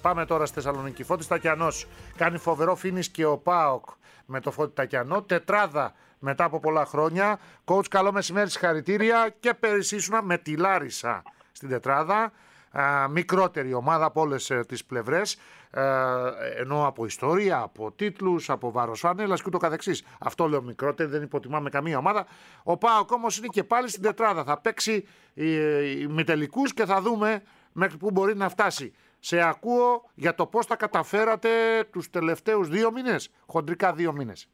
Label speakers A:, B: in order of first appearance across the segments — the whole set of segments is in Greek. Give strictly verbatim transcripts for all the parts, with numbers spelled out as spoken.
A: Πάμε τώρα στη Θεσσαλονίκη. Φώτης Τακιανός κάνει φοβερό φίνις και ο ΠΑΟΚ με το Φώτη Τακιανό. Τετράδα μετά από πολλά χρόνια. Coach, καλό μεσημέρι, συγχαρητήρια και περισσήσουνα με τη Λάρισα στην τετράδα. Α, μικρότερη ομάδα από όλες ε, τις πλευρές, ε, ενώ από ιστορία, από τίτλους, από βάρος φανέλας και ούτω καθεξής. Αυτό λέω μικρότερη, δεν υποτιμάμε καμία ομάδα. Ο ΠΑΟΚ όμως είναι και πάλι στην τετράδα. Θα παίξει ημιτελικούς και θα δούμε μέχρι πού μπορεί να φτάσει. Σε ακούω για το πώς τα καταφέρατε τους τελευταίους δύο μήνες, χοντρικά δύο μήνες.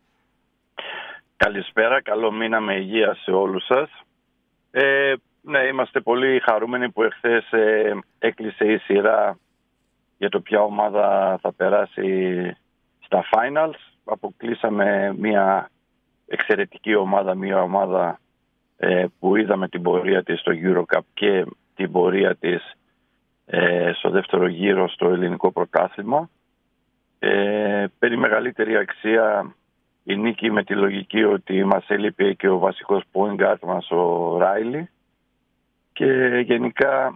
B: Καλησπέρα, καλό μήνα με υγεία σε όλους σας. Ε, ναι, είμαστε πολύ χαρούμενοι που εχθές ε, έκλεισε η σειρά για το ποια ομάδα θα περάσει στα finals. Αποκλείσαμε μια εξαιρετική ομάδα, μια ομάδα ε, που είδαμε την πορεία της στο EuroCup και την πορεία της ε, στο δεύτερο γύρο στο ελληνικό πρωτάθλημα. Ε, περί μεγαλύτερη αξία η νίκη με τη λογική ότι μας έλειπε και ο βασικός point guard μας, ο Ράιλι, και γενικά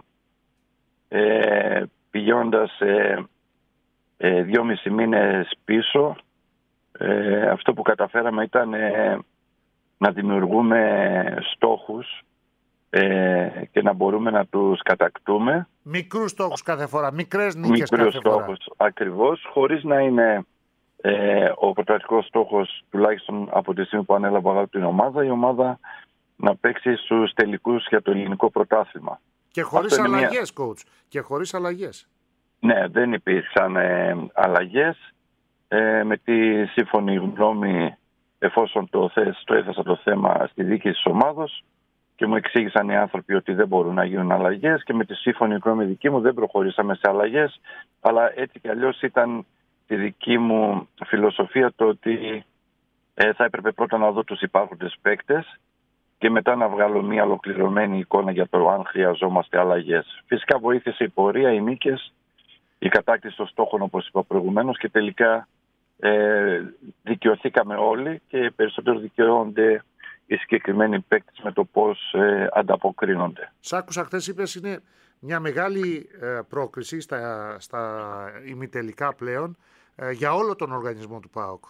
B: ε, πηγαίνοντας ε, ε, δυόμισι μήνες πίσω, ε, αυτό που καταφέραμε ήταν ε, να δημιουργούμε στόχους ε, και να μπορούμε να τους κατακτούμε.
A: Μικρούς στόχους κάθε φορά, μικρές νίκες κάθε
B: Μικρούς
A: φορά.
B: στόχους, ακριβώς, χωρίς να είναι ε, ο πρωταρχικός στόχος, τουλάχιστον από τη στιγμή που ανέλαβα εγώ την ομάδα, η ομάδα να παίξει στους τελικούς για το ελληνικό πρωτάθλημα.
A: Και χωρίς αλλαγές, μια... coach. Και χωρίς αλλαγές.
B: Ναι, δεν υπήρξαν ε, αλλαγές. Ε, με τη σύμφωνη γνώμη, εφόσον το, θες, το έθεσα το θέμα στη δίκη της ομάδος και μου εξήγησαν οι άνθρωποι ότι δεν μπορούν να γίνουν αλλαγές, και με τη σύμφωνη γνώμη δική μου δεν προχωρήσαμε σε αλλαγές, αλλά έτσι κι αλλιώς ήταν τη δική μου φιλοσοφία το ότι ε, θα έπρεπε πρώτα να δω τους υπάρχοντες παίκτες και μετά να βγάλω μια ολοκληρωμένη εικόνα για το αν χρειαζόμαστε αλλαγές. Φυσικά βοήθησε η πορεία, οι νίκες, η κατάκτηση των στόχων, όπως είπα προηγουμένως, και τελικά ε, δικαιωθήκαμε όλοι και περισσότερο δικαιώνται οι συγκεκριμένοι παίκτες με το πώς ε, ανταποκρίνονται.
A: Σ' άκουσα χθες, είπες, είναι μια μεγάλη ε, πρόκριση στα, στα ημιτελικά πλέον ε, για όλο τον οργανισμό του ΠΑΟΚ.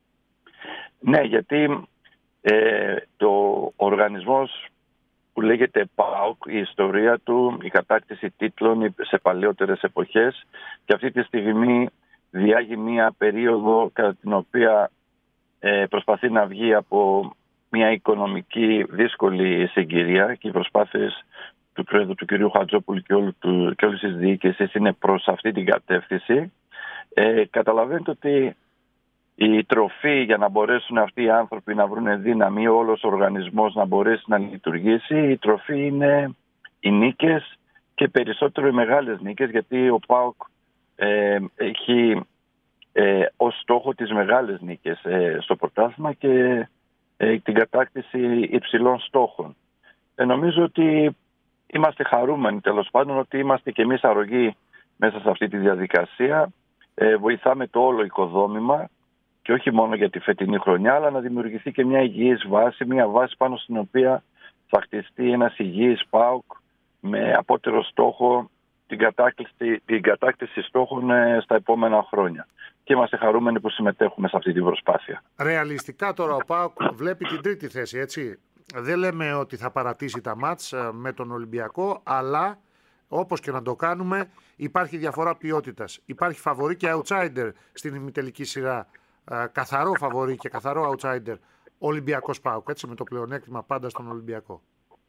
B: Ναι, γιατί ε, το οργανισμός που λέγεται ΠΑΟΚ, η ιστορία του, η κατάκτηση τίτλων σε παλαιότερες εποχές, και αυτή τη στιγμή διάγει μια περίοδο κατά την οποία ε, προσπαθεί να βγει από μια οικονομική δύσκολη συγκυρία, και οι προσπάθειες του Πρόεδρου του κ. Χατζόπουλου και, όλου του, και όλης της διοίκησης είναι προς αυτή την κατεύθυνση. Ε, καταλαβαίνετε ότι η τροφή για να μπορέσουν αυτοί οι άνθρωποι να βρουν δύναμη, όλος ο οργανισμός να μπορέσει να λειτουργήσει, η τροφή είναι οι νίκες, και περισσότερο οι μεγάλες νίκες, γιατί ο ΠΑΟΚ ε, έχει ε, ως στόχο τις μεγάλες νίκες ε, στο πρωτάθλημα και ε, την κατάκτηση υψηλών στόχων. Ε, νομίζω ότι είμαστε χαρούμενοι, τέλος πάντων, ότι είμαστε και εμείς αρρωγοί μέσα σε αυτή τη διαδικασία. Ε, βοηθάμε το όλο οικοδόμημα, και όχι μόνο για τη φετινή χρονιά, αλλά να δημιουργηθεί και μια υγιής βάση, μια βάση πάνω στην οποία θα χτιστεί ένας υγιής ΠΑΟΚ με απότερο στόχο την κατάκτηση, την κατάκτηση στόχων ε, στα επόμενα χρόνια. Και είμαστε χαρούμενοι που συμμετέχουμε σε αυτή την προσπάθεια.
A: Ρεαλιστικά τώρα ο ΠΑΟΚ βλέπει την τρίτη θέση, έτσι. Δεν λέμε ότι θα παρατήσει τα μάτς με τον Ολυμπιακό, αλλά όπως και να το κάνουμε υπάρχει διαφορά ποιότητας. Υπάρχει φαβορί και outsider στην ημιτελική σειρά. Καθαρό φαβορί και καθαρό outsider Ολυμπιακός ΠΑΟΚ, έτσι, με το πλεονέκτημα πάντα στον Ολυμπιακό.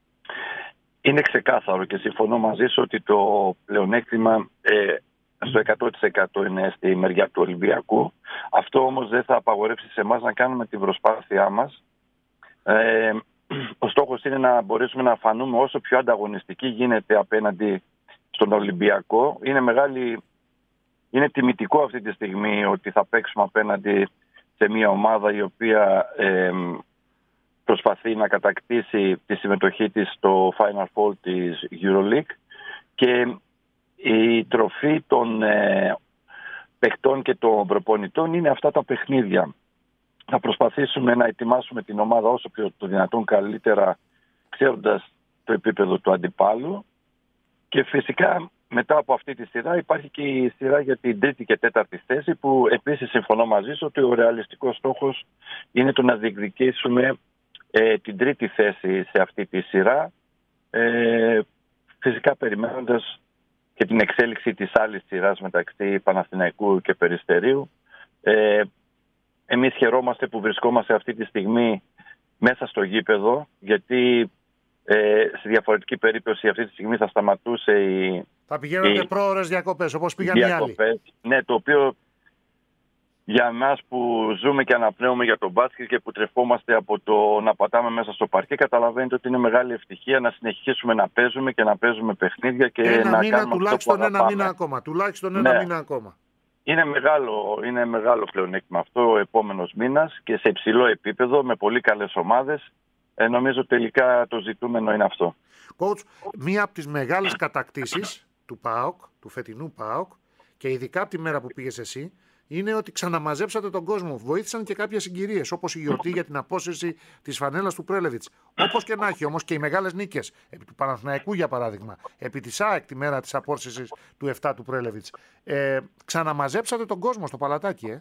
B: Είναι ξεκάθαρο και συμφωνώ μαζί σου ότι το πλεονέκτημα ε, στο εκατό τοις εκατό είναι στη μεριά του Ολυμπιακού. Αυτό όμως δεν θα απαγορεύσει σε εμάς να κάνουμε την προσπάθειά μας. Ε, ο στόχος είναι να μπορέσουμε να φανούμε όσο πιο ανταγωνιστικοί γίνεται απέναντι στον Ολυμπιακό. Είναι μεγάλη... Είναι τιμητικό αυτή τη στιγμή ότι θα παίξουμε απέναντι σε μια ομάδα η οποία ε, προσπαθεί να κατακτήσει τη συμμετοχή της στο Final Four της EuroLeague, και η τροφή των ε, παιχτών και των προπονητών είναι αυτά τα παιχνίδια. Θα προσπαθήσουμε να ετοιμάσουμε την ομάδα όσο πιο το δυνατόν καλύτερα, ξέροντας το επίπεδο του αντιπάλου, και φυσικά μετά από αυτή τη σειρά υπάρχει και η σειρά για την τρίτη και τέταρτη θέση, που επίσης συμφωνώ μαζί σου ότι ο ρεαλιστικός στόχος είναι το να διεκδικήσουμε ε, την τρίτη θέση σε αυτή τη σειρά, ε, φυσικά περιμένοντας και την εξέλιξη της άλλης σειράς μεταξύ Παναθηναϊκού και Περιστερίου. Ε, εμείς χαιρόμαστε που βρισκόμαστε αυτή τη στιγμή μέσα στο γήπεδο, γιατί ε, σε διαφορετική περίπτωση αυτή τη στιγμή θα σταματούσε η...
A: Θα πηγαίνονται
B: οι...
A: πρόωρες διακοπές, όπως πήγαν οι άλλοι.
B: Ναι, το οποίο για εμάς που ζούμε και αναπνέουμε για τον μπάσκετ και που τρεφόμαστε από το να πατάμε μέσα στο παρκέ, καταλαβαίνετε ότι είναι μεγάλη ευτυχία να συνεχίσουμε να παίζουμε και να παίζουμε παιχνίδια και
A: ένα
B: να
A: μήνα,
B: κάνουμε
A: τουλάχιστον
B: αυτό που
A: ένα μήνα ακόμα. Τουλάχιστον ένα
B: ναι.
A: μήνα ακόμα.
B: Είναι μεγάλο, είναι μεγάλο πλεονέκτημα αυτό ο επόμενος μήνας και σε υψηλό επίπεδο με πολύ καλές ομάδες. Ε, νομίζω τελικά το ζητούμενο είναι αυτό.
A: Coach, μία από τις μεγάλες κατακτήσεις του ΠΑΟΚ, του φετινού ΠΑΟΚ, και ειδικά από τη μέρα που πήγες εσύ, είναι ότι ξαναμαζέψατε τον κόσμο. Βοήθησαν και κάποιες συγκυρίες, όπως η γιορτή για την απόσυρση της φανέλας του Πρέλεβιτς. Όπως και να έχει όμως και οι μεγάλες νίκες, επί του Παναθηναϊκού για παράδειγμα, επί της ΑΕΚ τη μέρα της απόσυρσης του επτά του Πρέλεβιτς. Ε, ξαναμαζέψατε τον κόσμο στο παλατάκι, ε.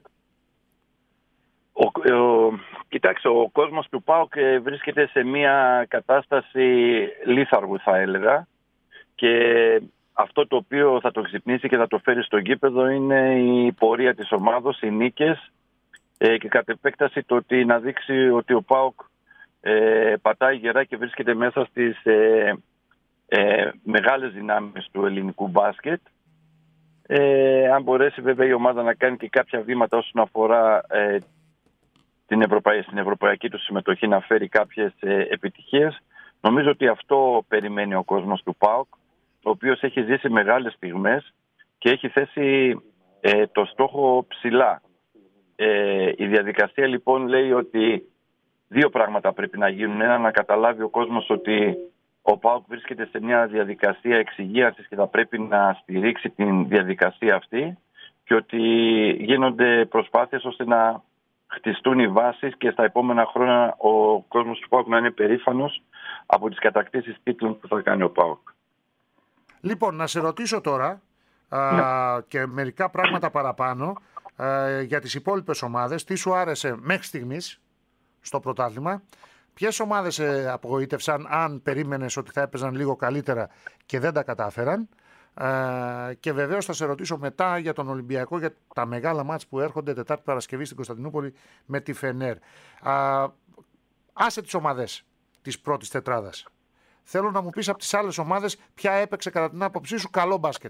B: Ο, ο, κοιτάξτε, ο κόσμος του ΠΑΟΚ βρίσκεται σε μια κατάσταση λίθαργου, θα έλεγα, και αυτό το οποίο θα το ξυπνήσει και θα το φέρει στο γήπεδο είναι η πορεία της ομάδος, οι νίκες ε, και κατ' επέκταση το ότι να δείξει ότι ο ΠΑΟΚ ε, πατάει γερά και βρίσκεται μέσα στις ε, ε, μεγάλες δυνάμεις του ελληνικού μπάσκετ. Ε, αν μπορέσει βέβαια η ομάδα να κάνει και κάποια βήματα όσον αφορά ε, την Ευρωπαϊ... στην ευρωπαϊκή του συμμετοχή, να φέρει κάποιες ε, επιτυχίες. Νομίζω ότι αυτό περιμένει ο κόσμος του ΠΑΟΚ, ο οποίος έχει ζήσει μεγάλες στιγμές και έχει θέσει ε, το στόχο ψηλά. Ε, η διαδικασία λοιπόν λέει ότι δύο πράγματα πρέπει να γίνουν. Ένα, να καταλάβει ο κόσμος ότι ο ΠΑΟΚ βρίσκεται σε μια διαδικασία εξυγίανσης και θα πρέπει να στηρίξει την διαδικασία αυτή, και ότι γίνονται προσπάθειες ώστε να χτιστούν οι βάσεις και στα επόμενα χρόνια ο κόσμος του ΠΑΟΚ να είναι περήφανος από τις κατακτήσεις τίτλων που θα κάνει ο ΠΑΟΚ.
A: Λοιπόν, να σε ρωτήσω τώρα
B: ναι.
A: α, και μερικά πράγματα παραπάνω α, για τις υπόλοιπες ομάδες. Τι σου άρεσε μέχρι στιγμής στο πρωτάθλημα, ποιες ομάδες σε απογοήτευσαν, αν περίμενες ότι θα έπαιζαν λίγο καλύτερα και δεν τα κατάφεραν, α, και βεβαίως θα σε ρωτήσω μετά για τον Ολυμπιακό, για τα μεγάλα μάτς που έρχονται Τετάρτη Παρασκευή στην Κωνσταντινούπολη με τη Φενέρ. Α, άσε τις ομάδες της πρώτης τετράδας. Θέλω να μου πεις από τις άλλες ομάδες ποια έπαιξε κατά την άποψή σου καλό μπάσκετ.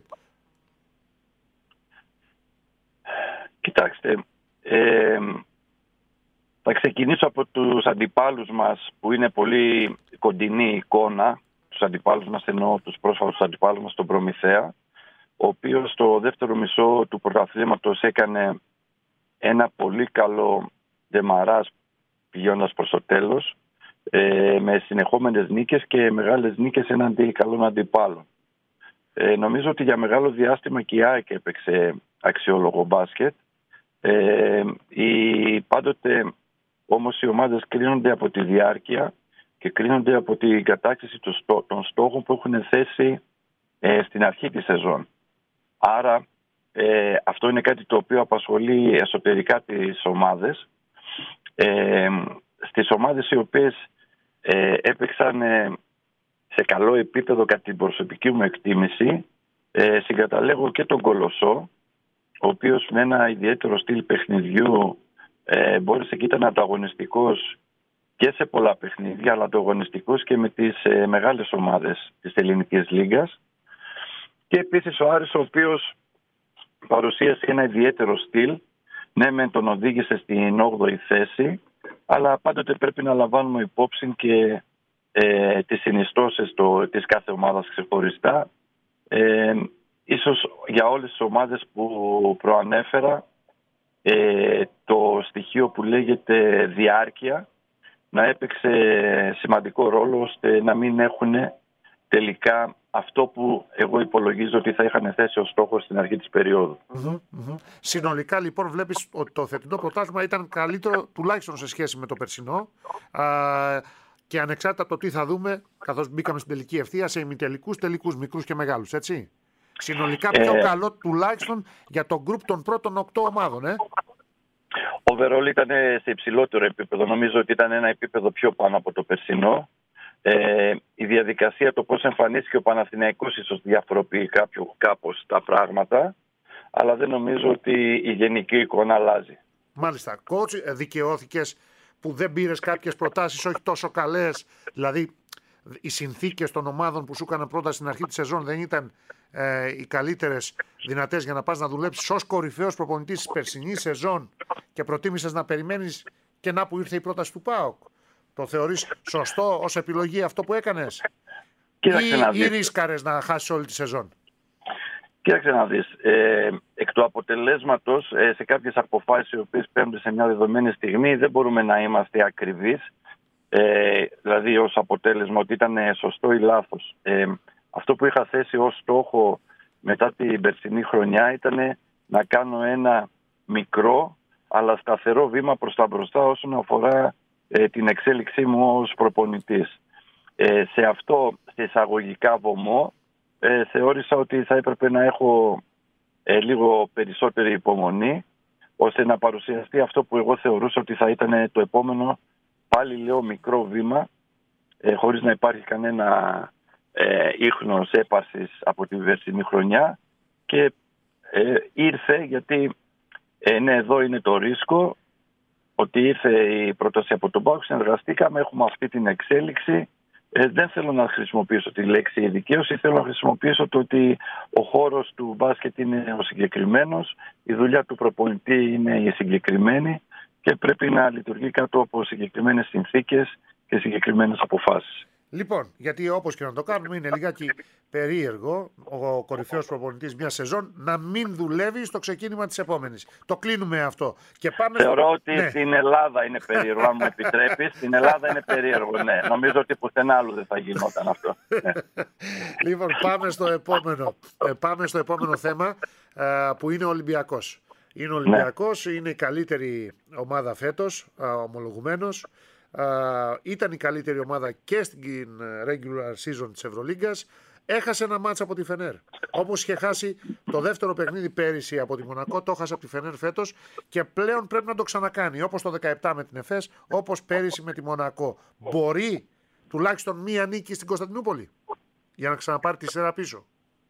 B: Κοιτάξτε, ε, θα ξεκινήσω από τους αντιπάλους μας που είναι πολύ κοντινή εικόνα. Τους αντιπάλους μας εννοώ τους πρόσφατους αντιπάλους μας, τον Προμηθέα, ο οποίος στο δεύτερο μισό του πρωταθλήματος έκανε ένα πολύ καλό ντεμαράζ πηγαίνοντας προς το τέλος, Ε, με συνεχόμενες νίκες και μεγάλες νίκες εναντί καλών αντιπάλων. Ε, νομίζω ότι για μεγάλο διάστημα και η ΑΕΚ έπαιξε αξιόλογο μπάσκετ. Ε, οι, πάντοτε όμως οι ομάδες κρίνονται από τη διάρκεια και κρίνονται από την κατάκτηση των στόχων που έχουν θέσει ε, στην αρχή της σεζόν. Άρα ε, αυτό είναι κάτι το οποίο απασχολεί εσωτερικά τις ομάδες. Ε, στις ομάδες οι οποίες ε, έπαιξαν ε, σε καλό επίπεδο κατά την προσωπική μου εκτίμηση, ε, συγκαταλέγω και τον Κολοσσό, ο οποίος με ένα ιδιαίτερο στυλ παιχνιδιού ε, μπόρεσε και ήταν ανταγωνιστικός και σε πολλά παιχνίδια, αλλά ανταγωνιστικός και με τις ε, μεγάλες ομάδες της ελληνικής λίγκας. Και επίσης ο Άρης, ο οποίος παρουσίασε ένα ιδιαίτερο στυλ, ναι μεν τον οδήγησε στην όγδοη θέση, αλλά πάντοτε πρέπει να λαμβάνουμε υπόψη και ε, τις συνιστώσεις το, της κάθε ομάδας ξεχωριστά. Ε, ίσως για όλες τις ομάδες που προανέφερα, ε, το στοιχείο που λέγεται διάρκεια να έπαιξε σημαντικό ρόλο, ώστε να μην έχουν τελικά αυτό που εγώ υπολογίζω ότι θα είχαν θέσει ως στόχο στην αρχή της περίοδου.
A: Mm-hmm, mm-hmm. Συνολικά λοιπόν βλέπεις ότι το φετινό πρωτάθλημα ήταν καλύτερο τουλάχιστον σε σχέση με το περσινό, α, και ανεξάρτητα από το τι θα δούμε, καθώς μπήκαμε στην τελική ευθεία, σε ημιτελικούς, τελικούς, μικρούς και μεγάλους, έτσι. Συνολικά πιο ε, καλό τουλάχιστον για το γκρουπ των πρώτων οκτώ ομάδων. Ε.
B: Ο overall ήταν σε υψηλότερο επίπεδο. Νομίζω ότι ήταν ένα επίπεδο πιο πάνω από το περσινό. Ε, η διαδικασία, το πώς εμφανίστηκε ο Παναθηναϊκός ίσως διαφοροποιεί κάποιο, κάπως τα πράγματα, αλλά δεν νομίζω ότι η γενική εικόνα αλλάζει.
A: Μάλιστα. Coach, δικαιώθηκες που δεν πήρες κάποιες προτάσεις όχι τόσο καλές, δηλαδή οι συνθήκες των ομάδων που σου έκαναν πρόταση στην αρχή της σεζόν δεν ήταν ε, οι καλύτερες δυνατές για να πας να δουλέψεις ως κορυφαίος προπονητής της περσινής σεζόν και προτίμησες να περιμένεις και να που ήρθε η πρόταση του ΠΑΟΚ. Το θεωρείς σωστό ως επιλογή αυτό που έκανες?
B: Κοίταξε
A: ή,
B: να δεις.
A: ή ρίσκαρες να χάσεις όλη τη σεζόν?
B: Κοίταξε να δεις. Ε, εκ του αποτελέσματος, ε, σε κάποιες αποφάσεις οι οποίες παίρνουν σε μια δεδομένη στιγμή δεν μπορούμε να είμαστε ακριβείς. Ε, δηλαδή ως αποτέλεσμα ότι ήταν σωστό ή λάθος. Ε, αυτό που είχα θέσει ως στόχο μετά την περσινή χρονιά ήταν να κάνω ένα μικρό αλλά σταθερό βήμα προς τα μπροστά όσον αφορά ε, την εξέλιξή μου ως προπονητής. Ε, σε αυτό, σε εισαγωγικά βωμό, ε, θεώρησα ότι θα έπρεπε να έχω ε, λίγο περισσότερη υπομονή ώστε να παρουσιαστεί αυτό που εγώ θεωρούσα ότι θα ήταν το επόμενο, πάλι λέω μικρό βήμα, ε, χωρίς να υπάρχει κανένα ε, ίχνος έπαρσης από την περσινή χρονιά, και ε, ήρθε γιατί ε, ναι, εδώ είναι το ρίσκο, ότι ήρθε η πρόταση από τον ΠΑΟΚ, συνεργαστήκαμε, έχουμε αυτή την εξέλιξη. Ε, δεν θέλω να χρησιμοποιήσω τη λέξη η δικαίωση, θέλω να χρησιμοποιήσω το ότι ο χώρος του μπάσκετ είναι ο συγκεκριμένος, η δουλειά του προπονητή είναι η συγκεκριμένη και πρέπει να λειτουργεί κάτω από συγκεκριμένες συνθήκες και συγκεκριμένες αποφάσεις.
A: Λοιπόν, γιατί όπως και να το κάνουμε είναι λιγάκι περίεργο ο κορυφαίος προπονητής μια σεζόν να μην δουλεύει στο ξεκίνημα της επόμενης. Το κλείνουμε αυτό. Και πάμε
B: Θεωρώ
A: στο...
B: ότι
A: ναι.
B: στην Ελλάδα είναι περίεργο, αν μου επιτρέπεις. Στην Ελλάδα είναι περίεργο, ναι. Νομίζω ότι πουθενά άλλου δεν θα γινόταν αυτό.
A: Λοιπόν, πάμε στο επόμενο, πάμε στο επόμενο θέμα που είναι ο Ολυμπιακός. Είναι ο Ολυμπιακός, ναι. Είναι η καλύτερη ομάδα φέτος, ομολογουμένως. Uh, ήταν η καλύτερη ομάδα και στην regular season της Ευρωλίγκας. Έχασε ένα μάτς από τη Φενέρ. Όπως είχε χάσει το δεύτερο παιχνίδι πέρυσι από τη Μονακό, το έχασε από τη Φενέρ φέτος και πλέον πρέπει να το ξανακάνει. Όπως το δεκαεπτά με την Εφές, όπως πέρυσι με τη Μονακό. Μπορεί τουλάχιστον μία νίκη στην Κωνσταντινούπολη για να ξαναπάρει τη σειρά πίσω?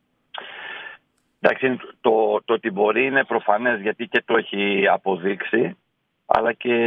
B: Εντάξει, το, το ότι μπορεί είναι προφανές, γιατί και το έχει αποδείξει, αλλά και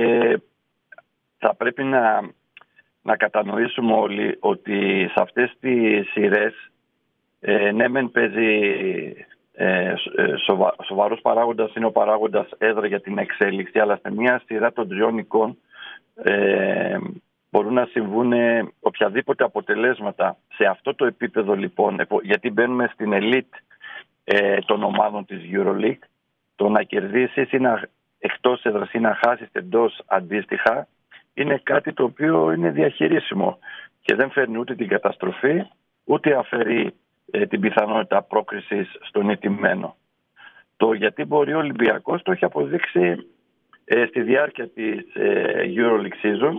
B: θα πρέπει να, να κατανοήσουμε όλοι ότι σε αυτές τις σειρές ε, ναι μεν παίζει ε, σοβα, σοβαρός παράγοντας, είναι ο παράγοντας έδρα για την εξέλιξη, αλλά σε μια σειρά των τριών εικόν ε, μπορούν να συμβούν οποιαδήποτε αποτελέσματα. Σε αυτό το επίπεδο λοιπόν, γιατί μπαίνουμε στην ελίτ ε, των ομάδων της EuroLeague, το να κερδίσεις ή να, εκτός έδρας ή να χάσεις εντός αντίστοιχα, είναι κάτι το οποίο είναι διαχειρίσιμο και δεν φέρνει ούτε την καταστροφή, ούτε αφαιρεί ε, την πιθανότητα πρόκρισης στον ηττημένο. Το γιατί μπορεί ο Ολυμπιακός το έχει αποδείξει ε, στη διάρκεια της ε, EuroLeague season,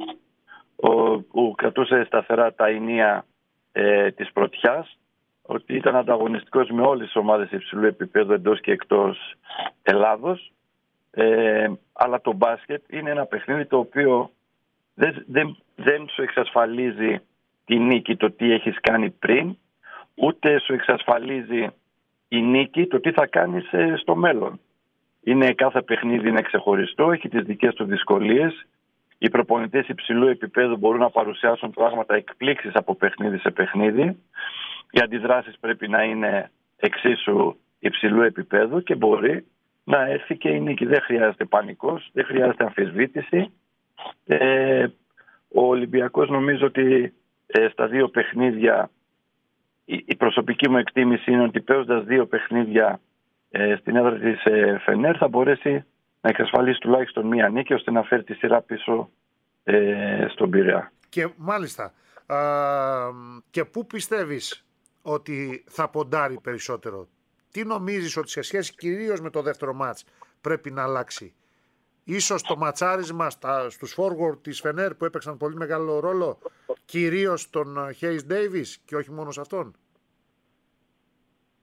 B: που κρατούσε σταθερά τα ηνία ε, της πρωτιάς, ότι ήταν ανταγωνιστικός με όλες τις ομάδες υψηλού επίπεδου εντός και εκτός Ελλάδος. Ε, αλλά το μπάσκετ είναι ένα παιχνίδι το οποίο δεν, δεν, δεν σου εξασφαλίζει τη νίκη το τι έχεις κάνει πριν, ούτε σου εξασφαλίζει η νίκη το τι θα κάνεις στο μέλλον. Είναι κάθε παιχνίδι είναι ξεχωριστό, έχει τις δικές του δυσκολίες. Οι προπονητές υψηλού επίπεδου μπορούν να παρουσιάσουν πράγματα, εκπλήξεις από παιχνίδι σε παιχνίδι. Οι αντιδράσεις πρέπει να είναι εξίσου υψηλού επίπεδου και μπορεί να έρθει και η νίκη. Δεν χρειάζεται πανικός, δεν χρειάζεται αμφισβήτηση. Ε, ο Ολυμπιακός νομίζω ότι ε, στα δύο παιχνίδια, η, η προσωπική μου εκτίμηση είναι ότι παίζοντας δύο παιχνίδια ε, στην έδρα της ε, Φενέρ θα μπορέσει να εξασφαλίσει τουλάχιστον μία νίκη ώστε να φέρει τη σειρά πίσω ε, στον Πειραιά.
A: Και μάλιστα, α, και πού πιστεύεις ότι θα ποντάρει περισσότερο? Τι νομίζεις ότι σε σχέση κυρίως με το δεύτερο μάτς πρέπει να αλλάξει? Ίσως το ματσάρισμα στα, στους forward της Φενέρ που έπαιξαν πολύ μεγάλο ρόλο, κυρίως τον Hayes Davis και όχι μόνο σε αυτόν.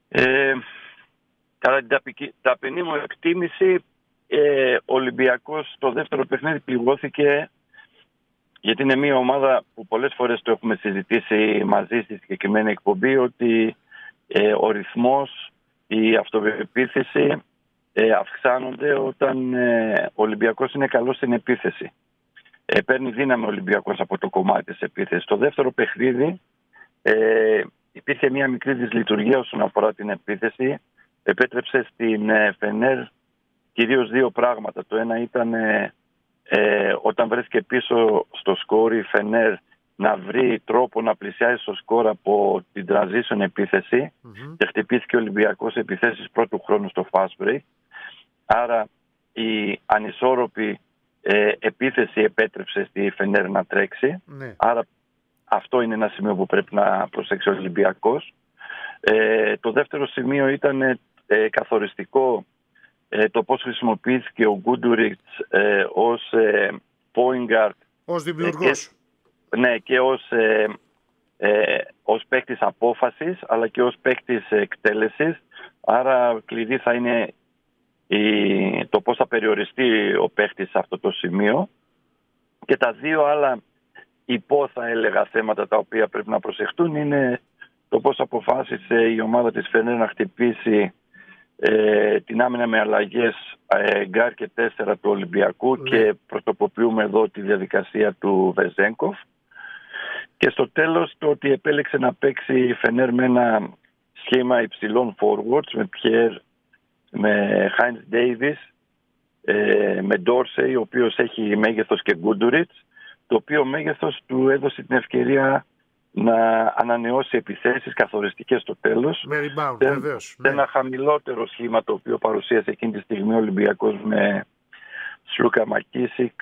B: Ε, κατά την ταπική, ταπεινή μου εκτίμηση, ε, ο Ολυμπιακός στο δεύτερο παιχνίδι πληγώθηκε, γιατί είναι μια ομάδα που πολλές φορές το έχουμε συζητήσει μαζί στη συγκεκριμένη εκπομπή, ότι ε, ο ρυθμός, η αυτοπεποίθηση ε, αυξάνονται όταν ε, ο Ολυμπιακός είναι καλός στην επίθεση. Ε, παίρνει δύναμη ο Ολυμπιακός από το κομμάτι της επίθεσης. Στο δεύτερο παιχνίδι ε, υπήρχε μια μικρή δυσλειτουργία όσον αφορά την επίθεση. Επέτρεψε στην ε, Φενέρ κυρίως δύο πράγματα. Το ένα ήταν ε, ε, όταν βρέθηκε πίσω στο σκόρ η Φενέρ να βρει τρόπο να πλησιάσει στο σκόρ από την transition επίθεση mm-hmm. και χτυπήθηκε ο Ολυμπιακός επιθέσεις πρώτου χρόνου στο fast break. Άρα η ανισόρροπη ε, επίθεση επέτρεψε στη Φενέρ να τρέξει. Mm-hmm. Άρα αυτό είναι ένα σημείο που πρέπει να προσέξει ο Ολυμπιακός. Ε, το δεύτερο σημείο ήταν ε, καθοριστικό ε, το πώς χρησιμοποιήθηκε ο Γκούντουριτς ε, ως ε, point guard.
A: Ως δημιουργός.
B: Ε, Ναι, και ως, ε, ε, ως παίκτης απόφασης, αλλά και ως παίκτης εκτέλεσης. Άρα κλειδί θα είναι η, το πώς θα περιοριστεί ο παίκτης σε αυτό το σημείο. Και τα δύο άλλα υπό, θα έλεγα, θέματα τα οποία πρέπει να προσεχτούν είναι το πώς αποφάσισε η ομάδα της Φενέρ να χτυπήσει ε, την άμυνα με αλλαγές ε, γκάρ και τέσσερα του Ολυμπιακού mm. και πρωτοποποιούμε εδώ τη διαδικασία του Βεζένκοφ. Και στο τέλος το ότι επέλεξε να παίξει η Φενέρ με ένα σχήμα υψηλών forwards, με Πιέρ, με Χάινς Ντέιβις, με Ντόρσεϊ, ο οποίος έχει μέγεθος, και Γκούντουριτς, το οποίο μέγεθος του έδωσε την ευκαιρία να ανανεώσει επιθέσεις καθοριστικές στο τέλος.
A: Με rebound, βεβαίως.
B: Σε ένα χαμηλότερο σχήμα το οποίο παρουσίασε εκείνη τη στιγμή ο Ολυμπιακός με Σλούκα Μακίσικ,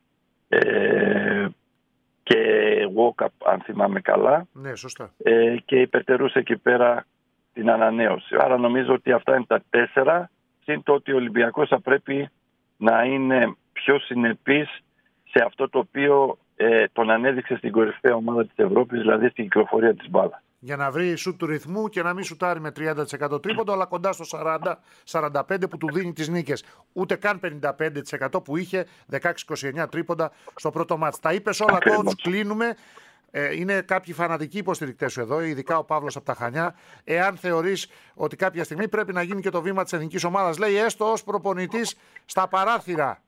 B: ε, και walk-up, αν θυμάμαι καλά.
A: Ναι, σωστά.
B: Ε, και υπερτερούσε εκεί πέρα την ανανέωση. Άρα νομίζω ότι αυτά είναι τα τέσσερα. Συν το ότι ο Ολυμπιακός θα πρέπει να είναι πιο συνεπής σε αυτό το οποίο ε, τον ανέδειξε στην κορυφαία ομάδα της Ευρώπης, δηλαδή στην κυκλοφορία της μπάλας.
A: Για να βρει σουτ του ρυθμού και να μην σουτάρει με τριάντα τοις εκατό τρίποντο, αλλά κοντά στο σαράντα σαράντα πέντε τοις εκατό που του δίνει τις νίκες. Ούτε καν πενήντα πέντε τοις εκατό που είχε δεκαέξι είκοσι εννέα τρίποντα στο πρώτο μάτς. Τα είπες όλα, coach, κλείνουμε. Ε, είναι κάποιοι φανατικοί υποστηρικτές σου εδώ, ειδικά ο Παύλος από τα Χανιά. Εάν θεωρείς ότι κάποια στιγμή πρέπει να γίνει και το βήμα της εθνικής ομάδας, λέει, έστω ως προπονητής στα παράθυρα.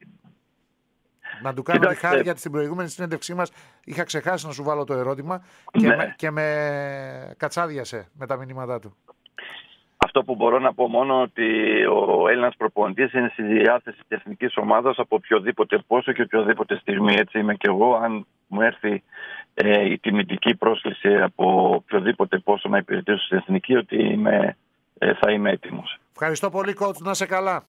A: Να του κάνω τη χάρη, γιατί στην προηγούμενη συνέντευξή μας είχα ξεχάσει να σου βάλω το ερώτημα και, ναι. με, και με κατσάδιασε με τα μηνύματά του.
B: Αυτό που μπορώ να πω μόνο ότι ο Έλληνας προπονητής είναι στη διάθεση της εθνικής ομάδας από οποιοδήποτε πόσο και οποιοδήποτε στιγμή. Έτσι είμαι και εγώ. Αν μου έρθει ε, η τιμητική πρόσκληση από οποιοδήποτε πόσο να υπηρετήσω στην εθνική, ότι είμαι, ε, θα είμαι έτοιμος.
A: Ευχαριστώ πολύ, coach. Να είσαι καλά.